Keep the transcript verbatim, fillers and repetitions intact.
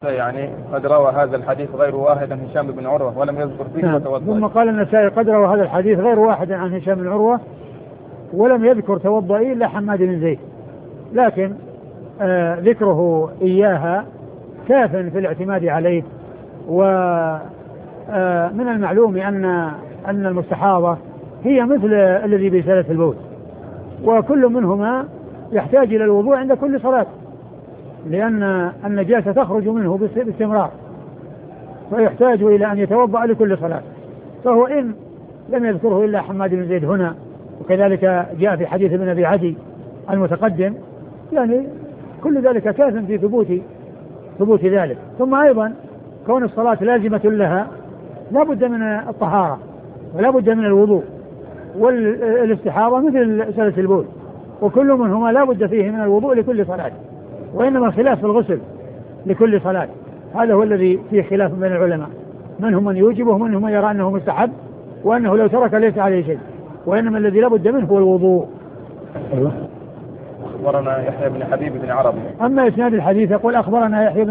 يعني قد روى هذا الحديث غير واحد عن هشام بن عروة ولم يذكر فيه نعم. توضأ. ثم قال النسائي قد روى هذا الحديث غير واحد عن هشام بن عروة ولم يذكر توضئي إلا حماد بن زيد، لكن آه ذكره إياها كاف في الاعتماد عليه. ومن آه المعلوم أن أن المستحاضة هي مثل الذي بسلة البول، وكل منهما يحتاج إلى الوضوء عند كل صلاة، لأن النجاسة تخرج منه باستمرار، فيحتاج إلى أن يتوضأ لكل صلاة. فهو إن لم يذكره إلا حماد بن زيد هنا، وكذلك جاء في حديث ابن أبي عدي المتقدم، يعني كل ذلك كاف في ثبوت ثبوت ذلك. ثم أيضا كون الصلاة لازمة لها لا بد من الطهارة ولا بد من الوضوء، والاستحاضة مثل سلس البول، وكل منهما لا بد فيه من الوضوء لكل صلاة، وإنما الخلاف في الغسل لكل صلاة. هذا هو الذي فيه خلاف بين العلماء، منهم من يوجبه ومنهم من يرى أنه مستحب وأنه لو ترك ليس عليه شيء، وإنما الذي لا بد منه هو الوضوء. أخبرنا يحيى بن حبيب بن عربي. أما إسناد الحديث يقول أخبرنا يحيى